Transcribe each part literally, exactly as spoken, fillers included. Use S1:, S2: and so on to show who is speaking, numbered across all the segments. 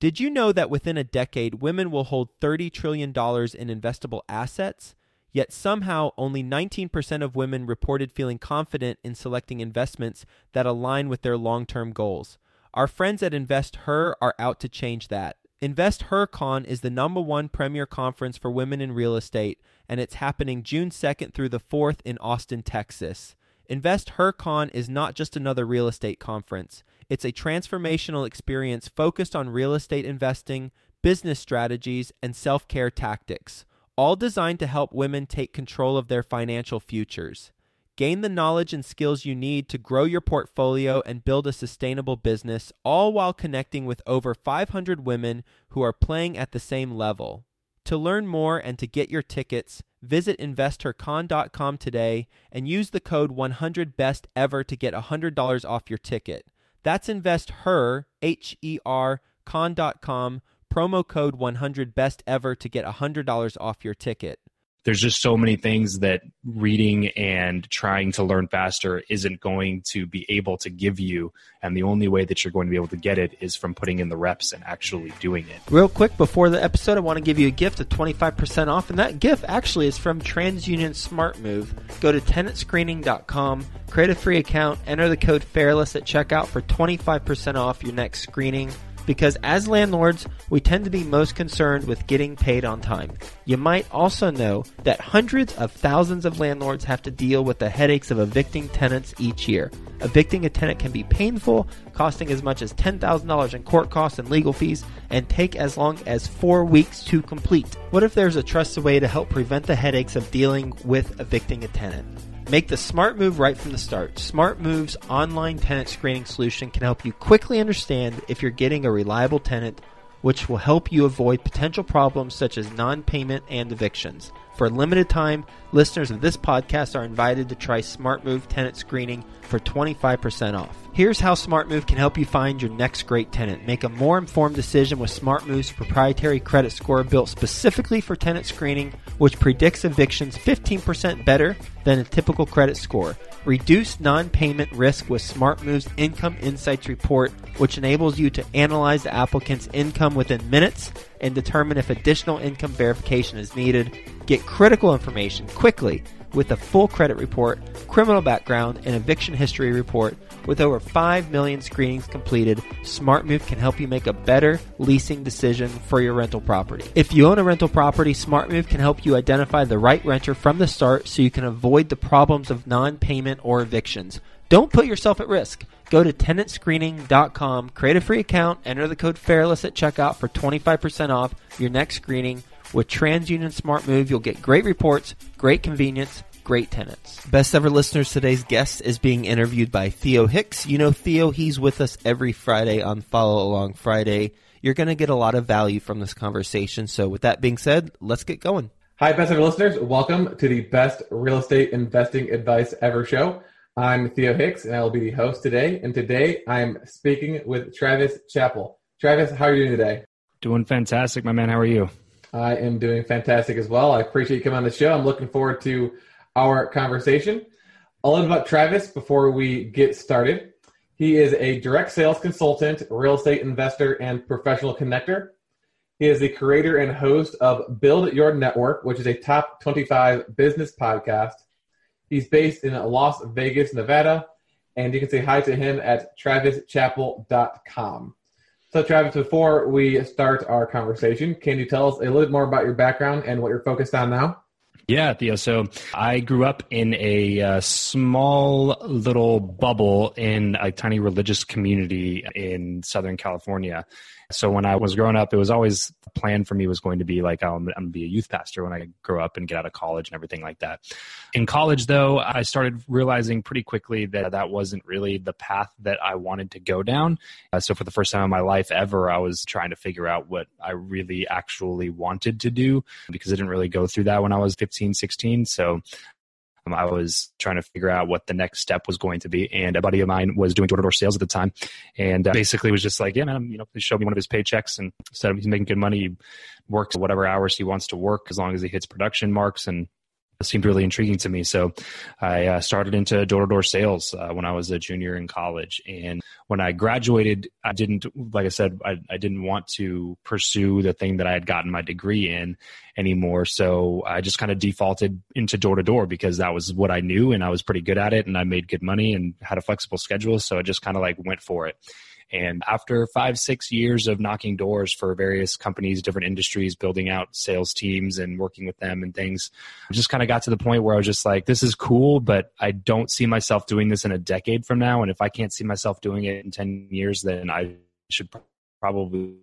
S1: Did you know that within a decade, women will hold thirty trillion dollars in investable assets? Yet somehow only nineteen percent of women reported feeling confident in selecting investments that align with their long-term goals. Our friends at InvestHer are out to change that. InvestHerCon is the number one premier conference for women in real estate, and it's happening June second through the fourth in Austin, Texas. InvestHerCon is not just another real estate conference. It's a transformational experience focused on real estate investing, business strategies, and self-care tactics, all designed to help women take control of their financial futures. Gain the knowledge and skills you need to grow your portfolio and build a sustainable business, all while connecting with over five hundred women who are playing at the same level. To learn more and to get your tickets, visit Invest Her Con dot com today and use the code one hundred best ever to get one hundred dollars off your ticket. That's InvestHer, H E R, con dot com, promo code one hundred best ever to get one hundred dollars off your ticket.
S2: There's just so many things that reading and trying to learn faster isn't going to be able to give you. And the only way that you're going to be able to get it is from putting in the reps and actually doing it.
S3: Real quick, before the episode, I want to give you a gift of twenty-five percent off. And that gift actually is from TransUnion SmartMove. Go to tenant screening dot com, create a free account, enter the code FAIRLESS at checkout for twenty-five percent off your next screening. Because as landlords, we tend to be most concerned with getting paid on time. You might also know that hundreds of thousands of landlords have to deal with the headaches of evicting tenants each year. Evicting a tenant can be painful, costing as much as ten thousand dollars in court costs and legal fees, and take as long as four weeks to complete. What if there's a trusted way to help prevent the headaches of dealing with evicting a tenant? Make the smart move right from the start. SmartMove's online tenant screening solution can help you quickly understand if you're getting a reliable tenant, which will help you avoid potential problems such as non-payment and evictions. For a limited time, listeners of this podcast are invited to try SmartMove tenant screening for twenty-five percent off. Here's how SmartMove can help you find your next great tenant. Make a more informed decision with SmartMove's proprietary credit score built specifically for tenant screening, which predicts evictions fifteen percent better than a typical credit score. Reduce non-payment risk with SmartMove's Income Insights report, which enables you to analyze the applicant's income within minutes and determine if additional income verification is needed. Get critical information quickly with a full credit report, criminal background, and eviction history report. With over five million screenings completed, SmartMove can help you make a better leasing decision for your rental property. If you own a rental property, SmartMove can help you identify the right renter from the start so you can avoid the problems of non-payment or evictions. Don't put yourself at risk. Go to tenant screening dot com, create a free account, enter the code FAIRLESS at checkout for twenty-five percent off your next screening. With TransUnion SmartMove, you'll get great reports, great convenience, great tenants. Best ever listeners, today's guest is being interviewed by Theo Hicks. You know Theo, he's with us every Friday on Follow Along Friday. You're going to get a lot of value from this conversation. So with that being said, let's get going.
S4: Hi, best ever listeners. Welcome to the Best Real Estate Investing Advice Ever show. I'm Theo Hicks, and I will be the host today. And today I'm speaking with Travis Chappell. Travis, how are you doing today?
S2: Doing fantastic, my man. How are you?
S4: I am doing fantastic as well. I appreciate you coming on the show. I'm looking forward to our conversation. A little about Travis before we get started. He is a direct sales consultant, real estate investor, and professional connector. He is the creator and host of Build Your Network, which is a top twenty-five business podcast. He's based in Las Vegas, Nevada, and you can say hi to him at travis chappell dot com. So, Travis, before we start our conversation, can you tell us a little bit more about your background and what you're focused on now?
S2: Yeah, Theo. So I grew up in a uh, small little bubble in a tiny religious community in Southern California. So when I was growing up, it was always the plan for me was going to be like, oh, I'm, I'm going to be a youth pastor when I grow up and get out of college and everything like that. In college, though, I started realizing pretty quickly that that wasn't really the path that I wanted to go down. Uh, so for the first time in my life ever, I was trying to figure out what I really actually wanted to do because I didn't really go through that when I was fifteen, sixteen. So Um, I was trying to figure out what the next step was going to be. And a buddy of mine was doing door-to-door sales at the time. And uh, basically was just like, yeah, man, you know, he showed me one of his paychecks and said he's making good money. He works whatever hours he wants to work as long as he hits production marks. And seemed really intriguing to me. So I uh, started into door-to-door sales uh, when I was a junior in college. And when I graduated, I didn't, like I said, I, I didn't want to pursue the thing that I had gotten my degree in anymore. So I just kind of defaulted into door-to-door because that was what I knew and I was pretty good at it and I made good money and had a flexible schedule. So I just kind of like went for it. And after five, six years of knocking doors for various companies, different industries, building out sales teams and working with them and things, I just kind of got to the point where I was just like, this is cool, but I don't see myself doing this in a decade from now. And if I can't see myself doing it in ten years, then I should probably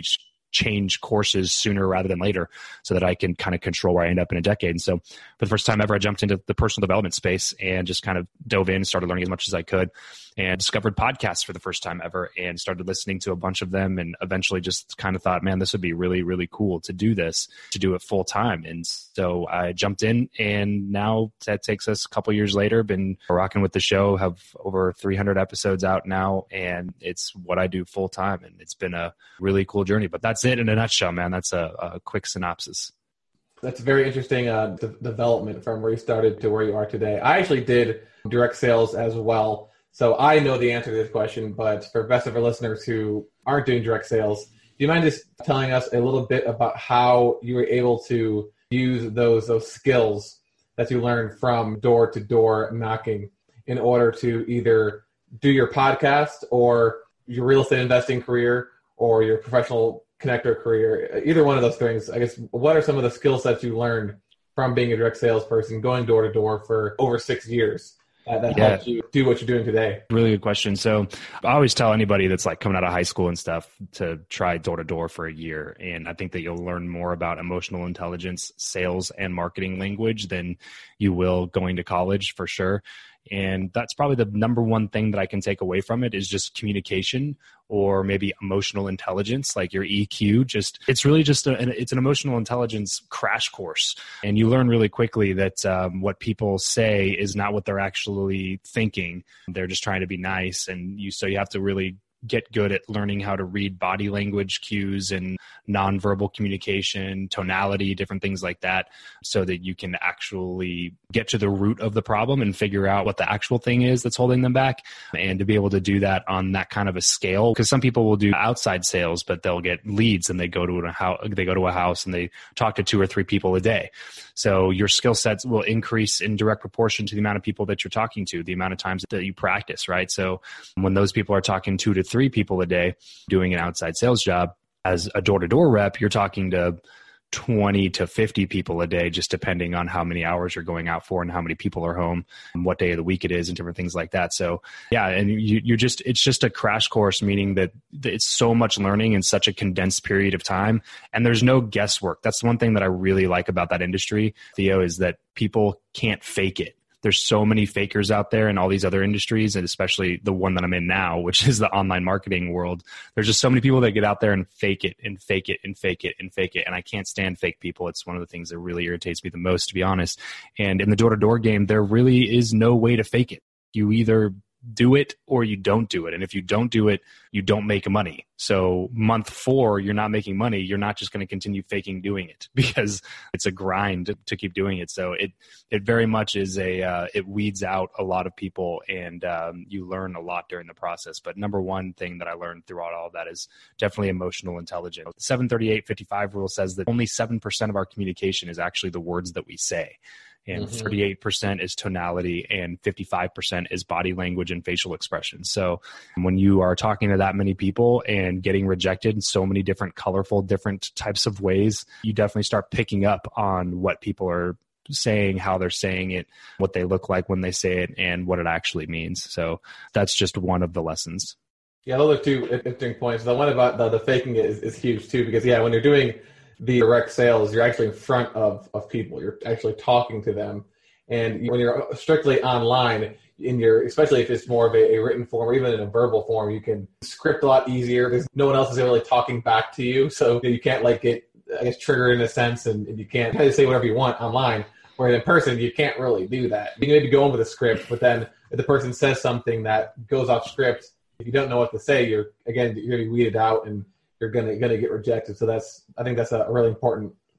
S2: change courses sooner rather than later so that I can kind of control where I end up in a decade. And so for the first time ever, I jumped into the personal development space and just kind of dove in, started learning as much as I could, and discovered podcasts for the first time ever and started listening to a bunch of them, and eventually just kind of thought, man, this would be really, really cool to do this, to do it full time. And so I jumped in, and now that takes us a couple years later, been rocking with the show, have over three hundred episodes out now, and it's what I do full time. And it's been a really cool journey, but that's it in a nutshell, man. That's a, a quick synopsis.
S4: That's very interesting uh, de- development from where you started to where you are today. I actually did direct sales as well. So I know the answer to this question, but for the rest of our listeners who aren't doing direct sales, do you mind just telling us a little bit about how you were able to use those those skills that you learned from door-to-door knocking in order to either do your podcast or your real estate investing career or your professional connector career, either one of those things? I guess, what are some of the skill sets you learned from being a direct salesperson, going door-to-door for over six years? Uh, that
S2: yeah.
S4: helps you do what you're doing today?
S2: Really good question. So I always tell anybody that's like coming out of high school and stuff to try door to door for a year. And I think that you'll learn more about emotional intelligence, sales, and marketing language than you will going to college for sure. And that's probably the number one thing that I can take away from it is just communication, or maybe emotional intelligence, like your E Q. Just it's really just a, it's an emotional intelligence crash course. And you learn really quickly that um, what people say is not what they're actually thinking. They're just trying to be nice. And you so you have to really get good at learning how to read body language cues and nonverbal communication, tonality, different things like that, so that you can actually get to the root of the problem and figure out what the actual thing is that's holding them back. And to be able to do that on that kind of a scale, because some people will do outside sales, but they'll get leads and they go to a house, they go to a house and they talk to two or three people a day. So your skill sets will increase in direct proportion to the amount of people that you're talking to, the amount of times that you practice, right? So when those people are talking two to three people a day doing an outside sales job, as a door-to-door rep, you're talking to twenty to fifty people a day, just depending on how many hours you're going out for and how many people are home and what day of the week it is and different things like that. So yeah, and you, you're just, it's just a crash course, meaning that it's so much learning in such a condensed period of time. And there's no guesswork. That's the one thing that I really like about that industry, Theo, is that people can't fake it. There's so many fakers out there in all these other industries, and especially the one that I'm in now, which is the online marketing world. There's just so many people that get out there and fake it and fake it and fake it and fake it. And I can't stand fake people. It's one of the things that really irritates me the most, to be honest. And in the door-to-door game, there really is no way to fake it. You either do it or you don't do it. And if you don't do it, you don't make money. So month four, you're not making money. You're not just going to continue faking doing it, because it's a grind to, to keep doing it. So it, it very much is a, uh, it weeds out a lot of people, and um, you learn a lot during the process. But number one thing that I learned throughout all of that is definitely emotional intelligence. The seven thirty-eight fifty-five rule says that only seven percent of our communication is actually the words that we say. And mm-hmm. thirty-eight percent is tonality, and fifty-five percent is body language and facial expression. So when you are talking to that many people and getting rejected in so many different colorful, different types of ways, you definitely start picking up on what people are saying, how they're saying it, what they look like when they say it, and what it actually means. So that's just one of the lessons.
S4: Yeah, those are two interesting points. The one about the, the faking it is, is huge too, because yeah, when you're doing the direct sales, you're actually in front of, of people. You're actually talking to them. And when you're strictly online, in your, especially if it's more of a, a written form or even in a verbal form, you can script a lot easier. There's no one else is really talking back to you. So you can't like get, I guess, triggered in a sense, and, and you can't kind of say whatever you want online. Where in person, you can't really do that. You can maybe go in with a script, but then if the person says something that goes off script, if you don't know what to say, you're, again, you're going to be weeded out and you're going to going to get rejected. So that's, I think that's a really important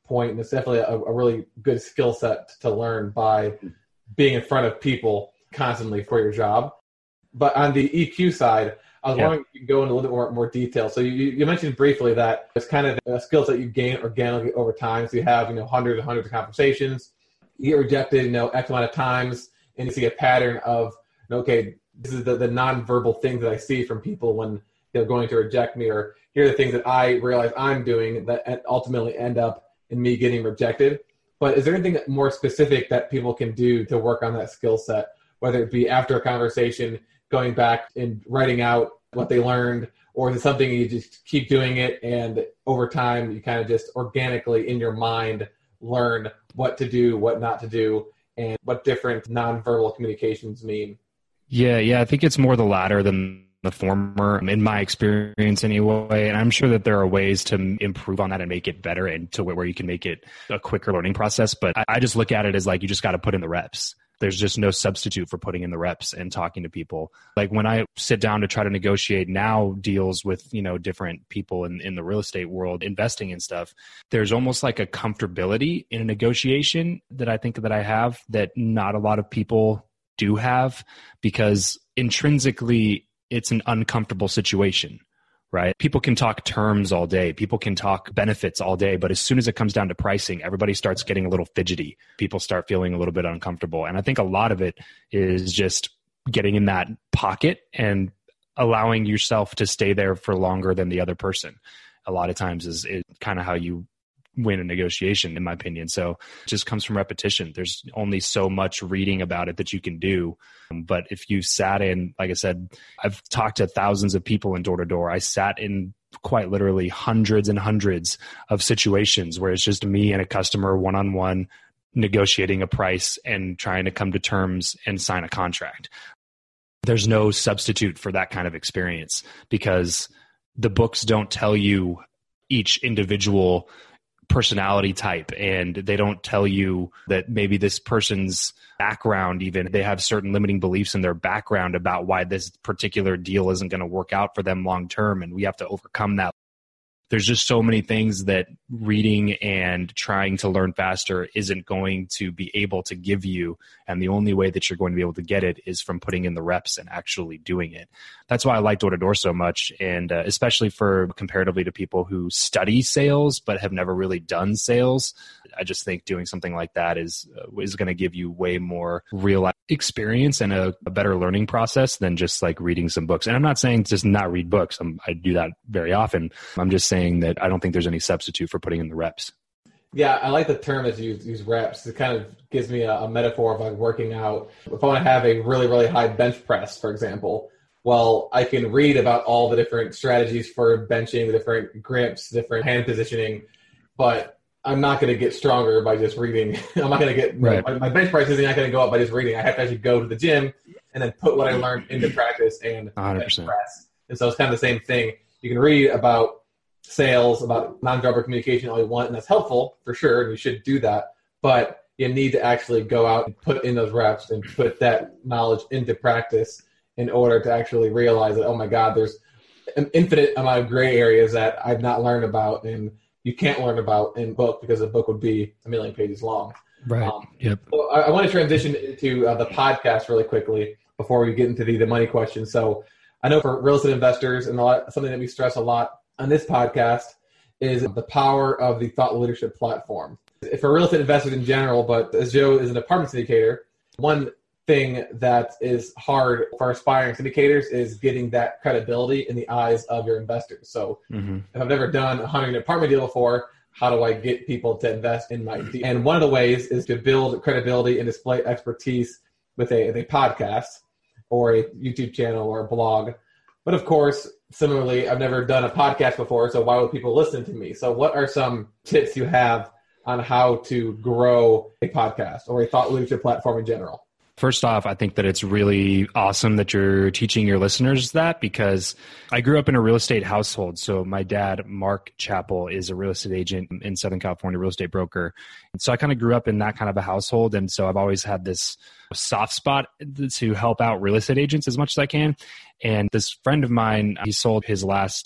S4: point, and it's definitely a, a really good skill set to learn by being in front of people constantly for your job. But on the E Q side, I was yeah. wondering if you can go into a little bit more, more detail. So you, you mentioned briefly that it's kind of a skill set you gain organically over time. So you have, you know, hundreds and hundreds of conversations. You get rejected, you know, X amount of times, and you see a pattern of, okay, this is the, the nonverbal things that I see from people when they're going to reject me, or here are the things that I realize I'm doing that ultimately end up in me getting rejected. But is there anything more specific that people can do to work on that skill set, whether it be after a conversation, going back and writing out what they learned, or is it something you just keep doing it and over time you kind of just organically in your mind learn what to do, what not to do, and what different nonverbal communications mean?
S2: Yeah, yeah, I think it's more the latter than the former, in my experience anyway. And I'm sure that there are ways to improve on that and make it better, and to where you can make it a quicker learning process. But I, I just look at it as like, you just got to put in the reps. There's just no substitute for putting in the reps and talking to people. Like when I sit down to try to negotiate now deals with, you know, different people in, in the real estate world, investing in stuff, there's almost like a comfortability in a negotiation that I think that I have that not a lot of people do have, because intrinsically it's an uncomfortable situation, right? People can talk terms all day. People can talk benefits all day. But as soon as it comes down to pricing, everybody starts getting a little fidgety. People start feeling a little bit uncomfortable. And I think a lot of it is just getting in that pocket and allowing yourself to stay there for longer than the other person. A lot of times is, is kind of how you win a negotiation, in my opinion. So it just comes from repetition. There's only so much reading about it that you can do. But if you sat in, like I said, I've talked to thousands of people in door to door. I sat in quite literally hundreds and hundreds of situations where it's just me and a customer one-on-one negotiating a price and trying to come to terms and sign a contract. There's no substitute for that kind of experience, because the books don't tell you each individual personality type, and they don't tell you that maybe this person's background, even they have certain limiting beliefs in their background about why this particular deal isn't going to work out for them long term, and we have to overcome that. There's just so many things that reading and trying to learn faster isn't going to be able to give you. And the only way that you're going to be able to get it is from putting in the reps and actually doing it. That's why I like door to door so much. And uh, especially for comparatively to people who study sales, but have never really done sales. I just think doing something like that is, uh, is going to give you way more real life experience and a, a better learning process than just like reading some books. And I'm not saying just not read books. I'm, I do that very often. I'm just saying that I don't think there's any substitute for putting in the reps.
S4: Yeah, I like the term that you use, use reps. It kind of gives me a, a metaphor of like working out. If I want to have a really, really high bench press, for example, well, I can read about all the different strategies for benching, the different grips, different hand positioning, but I'm not going to get stronger by just reading. I'm not going to get, right. my, my bench press isn't not going to go up by just reading. I have to actually go to the gym and then put what I learned into practice and
S2: one hundred percent.
S4: bench press. And so it's kind of the same thing. You can read about sales, about nonverbal communication all you want, and that's helpful for sure, and you should do that. But you need to actually go out and put in those reps and put that knowledge into practice in order to actually realize that, oh my God, there's an infinite amount of gray areas that I've not learned about and you can't learn about in book, because a book would be a million pages long.
S2: Right.
S4: Um,
S2: yep.
S4: So I, I want to transition into uh, the podcast really quickly before we get into the, the money question. So I know for real estate investors, and a lot, something that we stress a lot on this podcast is the power of the thought leadership platform. For real estate investors in general, but as Joe is an apartment syndicator, one thing that is hard for aspiring syndicators is getting that credibility in the eyes of your investors. So mm-hmm. if I've never done a hundred apartment deal before, how do I get people to invest in my deal? And one of the ways is to build credibility and display expertise with a, a podcast or a YouTube channel or a blog. But of course, similarly, I've never done a podcast before, so why would people listen to me? So what are some tips you have on how to grow a podcast or a thought leadership platform in general?
S2: First off, I think that it's really awesome that you're teaching your listeners that, because I grew up in a real estate household. So my dad, Mark Chappell, is a real estate agent in Southern California, real estate broker. And so I kind of grew up in that kind of a household. And so I've always had this soft spot to help out real estate agents as much as I can. And this friend of mine, he sold his last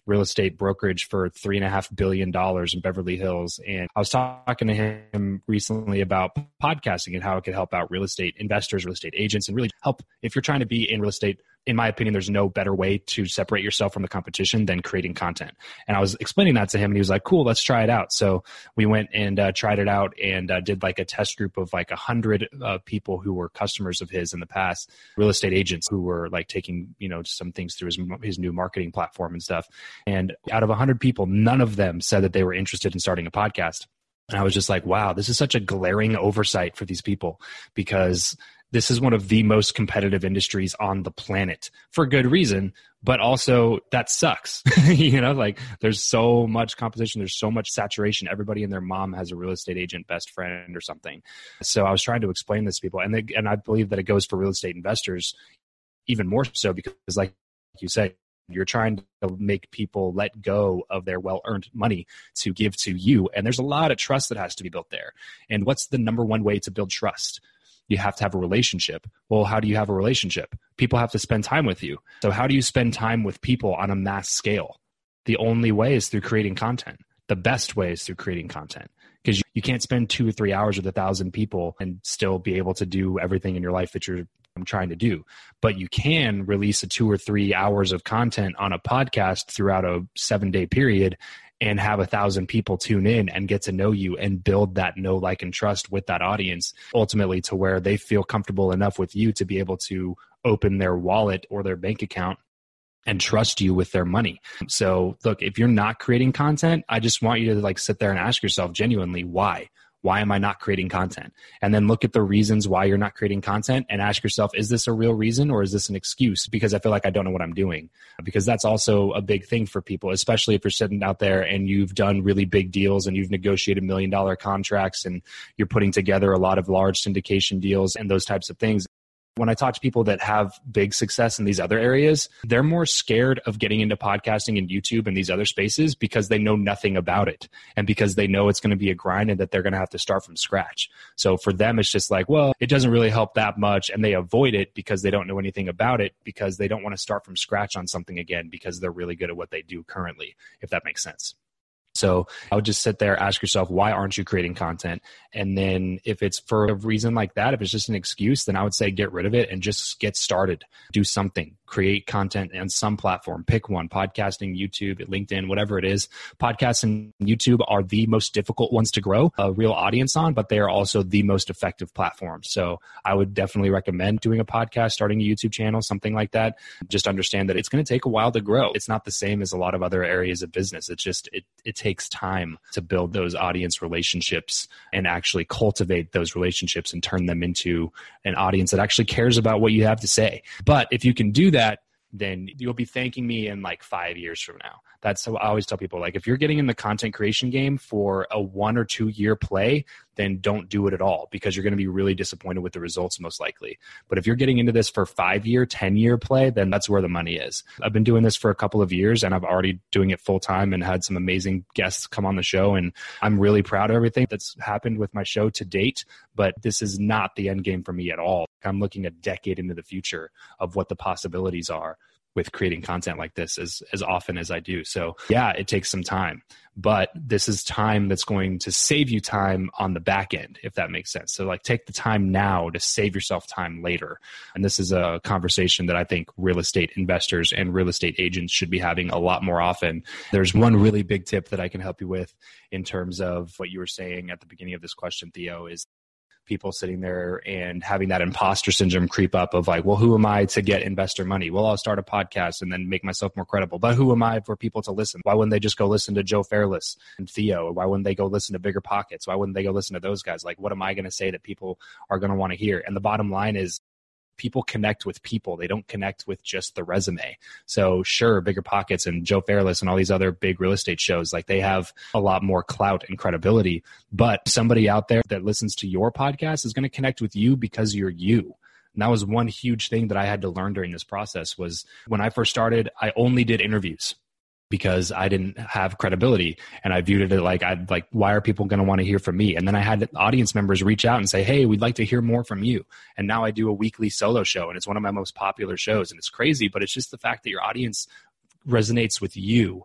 S2: real estate brokerage for three and a half billion dollars in Beverly Hills. And I was talking to him recently about podcasting and how it could help out real estate investors, real estate agents, and really help if you're trying to be in real estate. In my opinion, there's no better way to separate yourself from the competition than creating content. And I was explaining that to him and he was like, cool, let's try it out. So we went and uh, tried it out and uh, did like a test group of like a hundred uh, people who were customers of his in the past, real estate agents who were like taking, you know, some things through his, his new marketing platform and stuff. And out of a hundred people, none of them said that they were interested in starting a podcast. And I was just like, wow, this is such a glaring oversight for these people, because this is one of the most competitive industries on the planet for good reason, but also that sucks. You know, like there's so much competition. There's so much saturation. Everybody and their mom has a real estate agent best friend or something. So I was trying to explain this to people. And they, and I believe that it goes for real estate investors even more so, because like you said, you're trying to make people let go of their well-earned money to give to you. And there's a lot of trust that has to be built there. And what's the number one way to build trust? You have to have a relationship. Well, how do you have a relationship? People have to spend time with you. So how do you spend time with people on a mass scale? The only way is through creating content. The best way is through creating content, because you, you can't spend two or three hours with a thousand people and still be able to do everything in your life that you're trying to do. But you can release a two or three hours of content on a podcast throughout a seven day period and have a thousand people tune in and get to know you and build that know, like, and trust with that audience, ultimately to where they feel comfortable enough with you to be able to open their wallet or their bank account and trust you with their money. So look, if you're not creating content, I just want you to like sit there and ask yourself genuinely, why? Why am I not creating content? And then look at the reasons why you're not creating content and ask yourself, is this a real reason or is this an excuse? Because I feel like I don't know what I'm doing. Because that's also a big thing for people, especially if you're sitting out there and you've done really big deals and you've negotiated million dollar contracts and you're putting together a lot of large syndication deals and those types of things. When I talk to people that have big success in these other areas, they're more scared of getting into podcasting and YouTube and these other spaces because they know nothing about it and because they know it's going to be a grind and that they're going to have to start from scratch. So for them, it's just like, well, it doesn't really help that much. And they avoid it because they don't know anything about it, because they don't want to start from scratch on something again because they're really good at what they do currently, if that makes sense. So I would just sit there, ask yourself, why aren't you creating content? And then if it's for a reason like that, if it's just an excuse, then I would say get rid of it and just get started. Do something. Create content on some platform. Pick one. Podcasting, YouTube, LinkedIn, whatever it is. Podcasts and YouTube are the most difficult ones to grow a real audience on, but they are also the most effective platforms. So I would definitely recommend doing a podcast, starting a YouTube channel, something like that. Just understand that it's going to take a while to grow. It's not the same as a lot of other areas of business. It's just, it, it takes time to build those audience relationships and actually cultivate those relationships and turn them into an audience that actually cares about what you have to say. But if you can do that, then you'll be thanking me in like five years from now. That's how I always tell people, like, if you're getting in the content creation game for a one or two year play, then don't do it at all, because you're going to be really disappointed with the results most likely. But if you're getting into this for five year, ten year play, then that's where the money is. I've been doing this for a couple of years and I've already doing it full time and had some amazing guests come on the show. And I'm really proud of everything that's happened with my show to date, but this is not the end game for me at all. I'm looking a decade into the future of what the possibilities are with creating content like this as, as often as I do. So yeah, it takes some time, but this is time that's going to save you time on the back end, if that makes sense. So like take the time now to save yourself time later. And this is a conversation that I think real estate investors and real estate agents should be having a lot more often. There's one really big tip that I can help you with in terms of what you were saying at the beginning of this question, Theo, is people sitting there and having that imposter syndrome creep up of like, well, who am I to get investor money? Well, I'll start a podcast and then make myself more credible. But who am I for people to listen? Why wouldn't they just go listen to Joe Fairless and Theo? Why wouldn't they go listen to Bigger Pockets? Why wouldn't they go listen to those guys? Like, what am I going to say that people are going to want to hear? And the bottom line is, people connect with people. They don't connect with just the resume. So sure, Bigger Pockets and Joe Fairless and all these other big real estate shows, like they have a lot more clout and credibility, but somebody out there that listens to your podcast is going to connect with you because you're you. And that was one huge thing that I had to learn during this process. Was when I first started, I only did interviews because I didn't have credibility. And I viewed it like, I'd like, why are people going to want to hear from me? And then I had audience members reach out and say, hey, we'd like to hear more from you. And now I do a weekly solo show and it's one of my most popular shows. And it's crazy, but it's just the fact that your audience resonates with you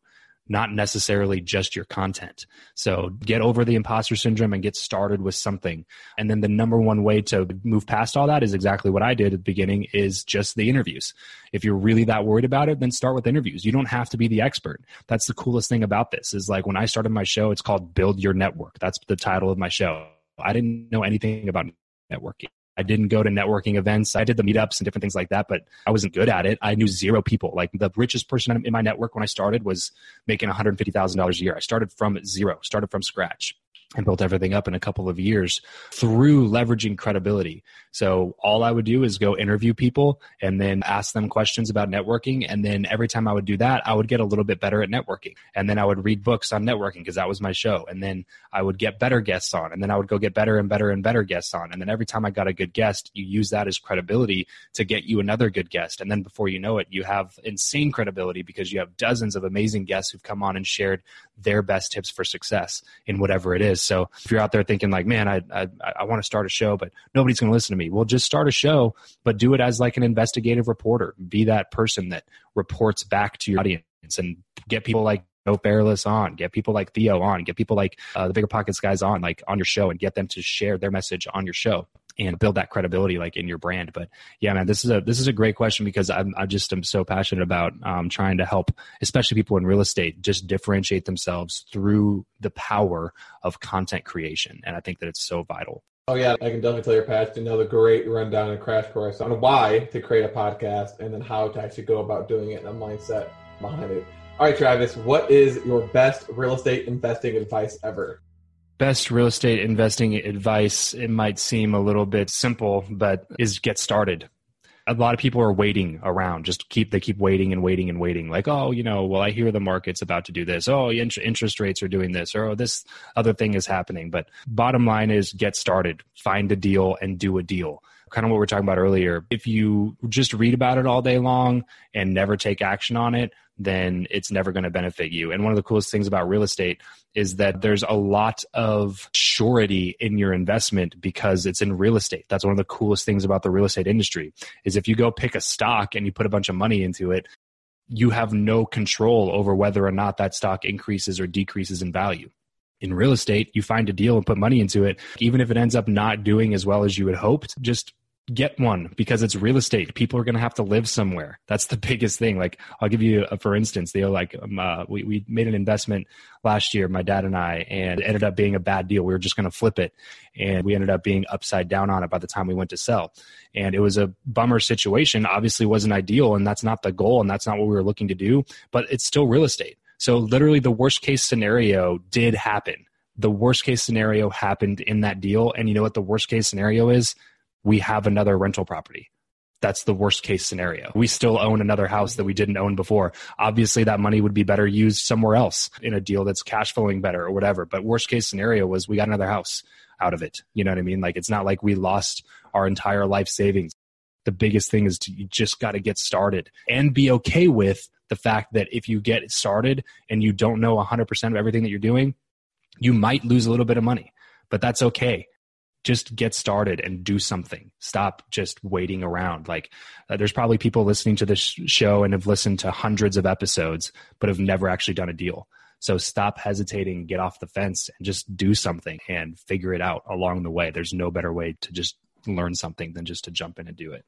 S2: not necessarily just your content. So get over the imposter syndrome and get started with something. And then the number one way to move past all that is exactly what I did at the beginning, is just the interviews. If you're really that worried about it, then start with interviews. You don't have to be the expert. That's the coolest thing about this, is like when I started my show, it's called Build Your Network. That's the title of my show. I didn't know anything about networking. I didn't go to networking events. I did the meetups and different things like that, but I wasn't good at it. I knew zero people. Like the richest person in my network when I started was making one hundred fifty thousand dollars a year. I started from zero, started from scratch, and built everything up in a couple of years through leveraging credibility. So all I would do is go interview people and then ask them questions about networking. And then every time I would do that, I would get a little bit better at networking. And then I would read books on networking because that was my show. And then I would get better guests on. And then I would go get better and better and better guests on. And then every time I got a good guest, you use that as credibility to get you another good guest. And then before you know it, you have insane credibility because you have dozens of amazing guests who've come on and shared their best tips for success in whatever it is. So if you're out there thinking like, man, I I, I want to start a show, but nobody's going to listen to me. Well, just start a show, but do it as like an investigative reporter. Be that person that reports back to your audience and get people like Joe Fairless on, get people like Theo on, get people like uh, the Bigger Pockets guys on, like on your show, and get them to share their message on your show and build that credibility like in your brand. But yeah, man, this is a this is a great question because I'm I just am so passionate about um, trying to help, especially people in real estate, just differentiate themselves through the power of content creation. And I think that it's so vital.
S4: Oh yeah, I can definitely tell you're passionate. Another great rundown and crash course on why to create a podcast and then how to actually go about doing it and the mindset behind it. All right, Travis, what is your best real estate investing advice ever?
S2: Best real estate investing advice, it might seem a little bit simple, but is get started. A lot of people are waiting around, just keep, they keep waiting and waiting and waiting. Like, oh, you know, well, I hear the market's about to do this. Oh, interest rates are doing this, or oh, this other thing is happening. But bottom line is get started, find a deal and do a deal. Kind of what we were talking about earlier. If you just read about it all day long and never take action on it, then it's never going to benefit you. And one of the coolest things about real estate is that there's a lot of surety in your investment because it's in real estate. That's one of the coolest things about the real estate industry is if you go pick a stock and you put a bunch of money into it, you have no control over whether or not that stock increases or decreases in value. In real estate, you find a deal and put money into it. Even if it ends up not doing as well as you had hoped, just get one because it's real estate. People are going to have to live somewhere. That's the biggest thing. Like I'll give you, a, for instance, they like um, uh, we we made an investment last year, my dad and I, and it ended up being a bad deal. We were just going to flip it, and we ended up being upside down on it by the time we went to sell. And it was a bummer situation. Obviously, wasn't ideal, and that's not the goal, and that's not what we were looking to do. But it's still real estate. So literally, the worst case scenario did happen. The worst case scenario happened in that deal, and you know what the worst case scenario is? We have another rental property. That's the worst case scenario. We still own another house that we didn't own before. Obviously, that money would be better used somewhere else in a deal that's cash flowing better or whatever. But worst case scenario was we got another house out of it. You know what I mean? Like it's not like we lost our entire life savings. The biggest thing is to, you just got to get started and be okay with the fact that if you get started and you don't know one hundred percent of everything that you're doing, you might lose a little bit of money, but that's okay. Just get started and do something. Stop just waiting around. Like uh, there's probably people listening to this show and have listened to hundreds of episodes, but have never actually done a deal. So stop hesitating, get off the fence and just do something and figure it out along the way. There's no better way to just learn something than just to jump in and do it.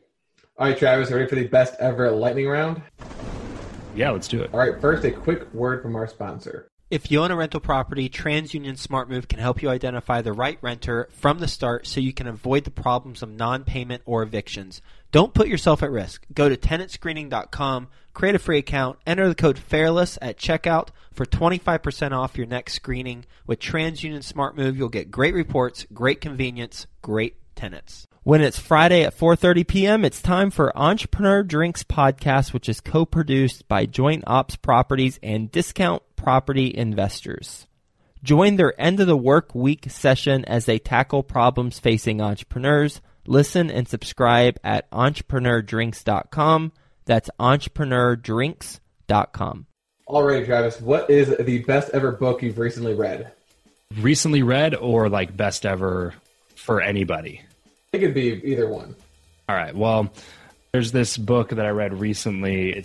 S4: All right, Travis, ready for the best ever lightning round?
S2: Yeah, let's do it.
S4: All right, first, a quick word from our sponsor.
S3: If you own a rental property, TransUnion SmartMove can help you identify the right renter from the start so you can avoid the problems of non-payment or evictions. Don't put yourself at risk. Go to tenant screening dot com, create a free account, enter the code FAIRLESS at checkout for twenty-five percent off your next screening. With TransUnion SmartMove, you'll get great reports, great convenience, great tenants.
S1: When it's Friday at four thirty p.m., it's time for Entrepreneur Drinks Podcast, which is co-produced by Joint Ops Properties and Discount Property Investors. Join their end of the work week session as they tackle problems facing entrepreneurs. Listen and subscribe at entrepreneur drinks dot com. That's entrepreneur drinks dot com.
S4: All right, Travis, what is the best ever book you've recently read?
S2: Recently read or like best ever for anybody?
S4: It could be either one.
S2: All right. Well, there's this book that I read recently. It's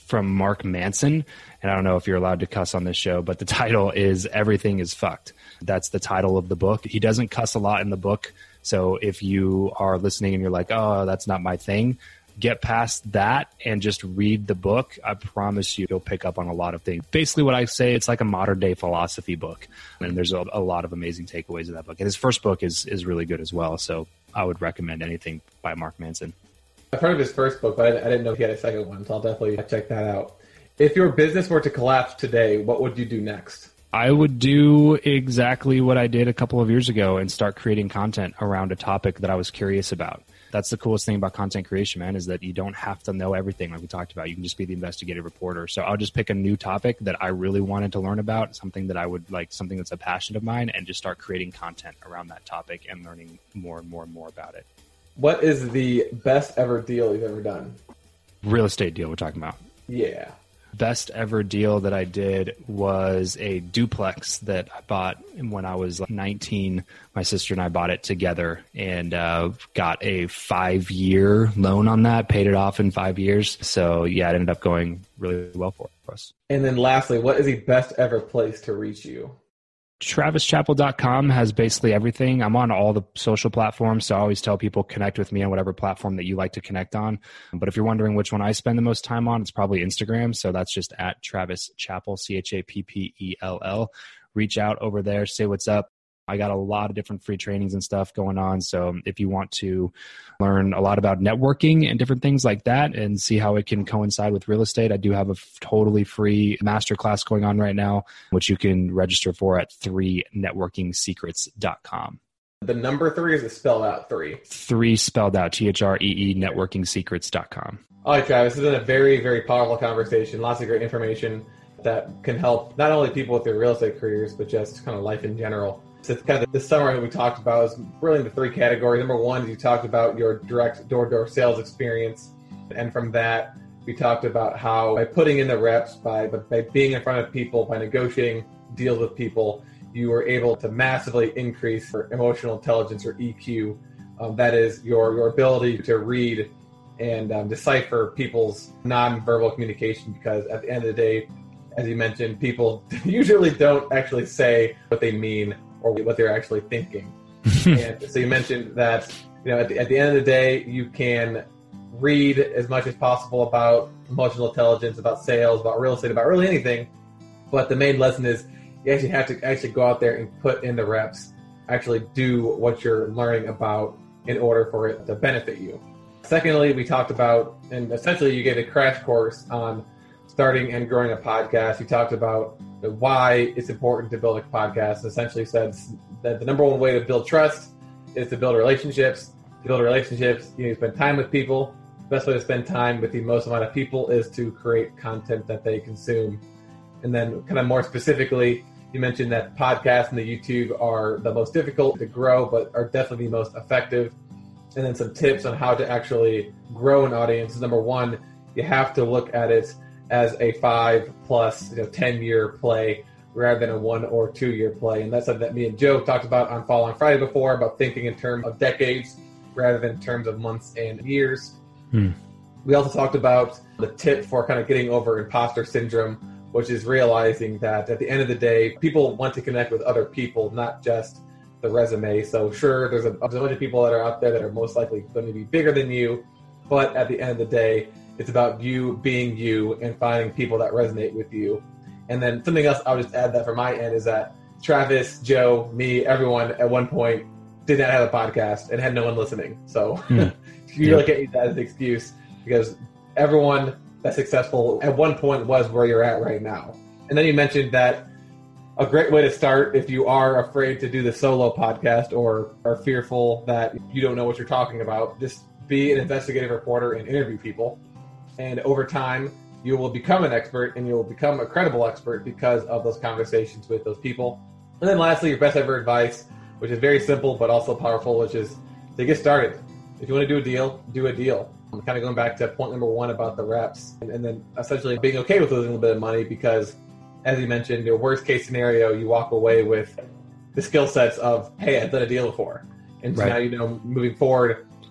S2: from Mark Manson. And I don't know if you're allowed to cuss on this show, but the title is Everything is Fucked. That's the title of the book. He doesn't cuss a lot in the book. So if you are listening and you're like, oh, that's not my thing, get past that and just read the book. I promise you, you'll pick up on a lot of things. Basically what I say, it's like a modern day philosophy book. And there's a, a lot of amazing takeaways in that book. And his first book is, is really good as well. So I would recommend anything by Mark Manson.
S4: I've heard of his first book, but I, I didn't know he had a second one. So I'll definitely check that out. If your business were to collapse today, what would you do next?
S2: I would do exactly what I did a couple of years ago and start creating content around a topic that I was curious about. That's the coolest thing about content creation, man, is that you don't have to know everything like we talked about. You can just be the investigative reporter. So I'll just pick a new topic that I really wanted to learn about, something that I would like, something that's a passion of mine, and just start creating content around that topic and learning more and more and more about it.
S4: What is the best ever deal you've ever done?
S2: Real estate deal we're talking about.
S4: Yeah.
S2: Best ever deal that I did was a duplex that I bought when I was nineteen. My sister and I bought it together and uh, got a five-year loan on that, paid it off in five years. So, yeah, it ended up going really well for us.
S4: And then lastly, what is the best ever place to reach you?
S2: Travis Chappell dot com has basically everything. I'm on all the social platforms, so I always tell people connect with me on whatever platform that you like to connect on. But if you're wondering which one I spend the most time on, it's probably Instagram. So that's just at Travis Chappell, C H A P P E L L. Reach out over there, say what's up. I got a lot of different free trainings and stuff going on. So if you want to learn a lot about networking and different things like that and see how it can coincide with real estate, I do have a f- totally free masterclass going on right now, which you can register for at three networking secrets dot com.
S4: The number three, is it spelled out three?
S2: Three spelled out, T H R E E, networking secrets dot com.
S4: All right, Travis, this has been a very, very powerful conversation. Lots of great information that can help not only people with their real estate careers, but just kind of life in general. So it's kind of the summary that we talked about is really the three categories. Number one, you talked about your direct door-to-door sales experience. And from that, we talked about how by putting in the reps, by, by being in front of people, by negotiating deals with people, you were able to massively increase your emotional intelligence, or E Q. Um, that is your, your ability to read and um, decipher people's nonverbal communication, because at the end of the day, as you mentioned, people usually don't actually say what they mean or what they're actually thinking. And so you mentioned that, you know, at the, at the end of the day, you can read as much as possible about emotional intelligence, about sales, about real estate, about really anything. But the main lesson is you actually have to actually go out there and put in the reps, actually do what you're learning about in order for it to benefit you. Secondly, we talked about, and essentially you gave a crash course on starting and growing a podcast. You talked about why it's important to build a podcast. Essentially said that the number one way to build trust is to build relationships. To build relationships, you need to spend time with people. The best way to spend time with the most amount of people is to create content that they consume. And then kind of more specifically, you mentioned that podcasts and the YouTube are the most difficult to grow, but are definitely the most effective. And then some tips on how to actually grow an audience. Number one, you have to look at it as a five plus, you know, ten year play rather than a one or two year play. And that's something that me and Joe talked about on Fall on Friday before, about thinking in terms of decades rather than in terms of months and years. Hmm. We also talked about the tip for kind of getting over imposter syndrome, which is realizing that at the end of the day, people want to connect with other people, not just the resume. So sure, there's a, there's a bunch of people that are out there that are most likely going to be bigger than you, but at the end of the day, it's about you being you and finding people that resonate with you. And then something else I'll just add that from my end is that Travis, Joe, me, everyone at one point did not have a podcast and had no one listening. So mm. you really can't use that as an excuse, because everyone that's successful at one point was where you're at right now. And then you mentioned that a great way to start, if you are afraid to do the solo podcast or are fearful that you don't know what you're talking about, just be an investigative reporter and interview people. And over time, you will become an expert and you will become a credible expert because of those conversations with those people. And then lastly, your best ever advice, which is very simple but also powerful, which is to get started. If you want to do a deal, do a deal. I'm kind of going back to point number one about the reps, and, and then essentially being okay with losing a little bit of money, because as you mentioned, your worst case scenario, you walk away with the skill sets of, hey, I've done a deal before. And so right. now you know moving forward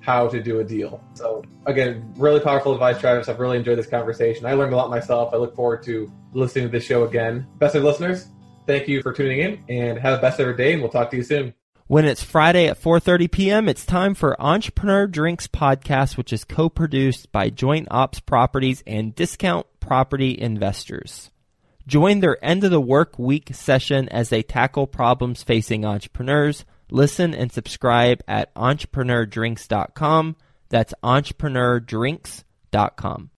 S4: how to do a deal. So again, really powerful advice, Travis. I've really enjoyed this conversation. I learned a lot myself. I look forward to listening to this show again. Best of listeners, thank you for tuning in, and have the best ever day, and we'll talk to you soon.
S3: When it's Friday at four thirty p.m., it's time for Entrepreneur Drinks Podcast, which is co-produced by Joint Ops Properties and Discount Property Investors. Join their end of the work week session as they tackle problems facing entrepreneurs. Listen and subscribe at entrepreneur drinks dot com. That's entrepreneur drinks dot com.